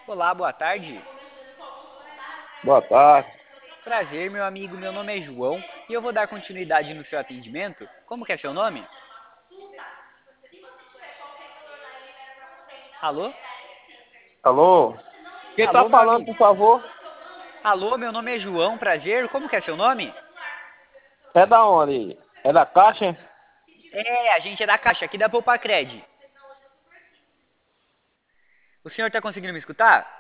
Olá, boa tarde. Boa tarde. Prazer, meu amigo. Meu nome é João e eu vou dar continuidade no seu atendimento. Como que é seu nome? Alô? Alô? Quem tá Alô, meu falando, amigo. por favor? Alô, meu nome é João. Prazer. Como que é seu nome? É da onde? É da Caixa? É, a gente é da Caixa, aqui da Poupacred. O senhor tá conseguindo me escutar?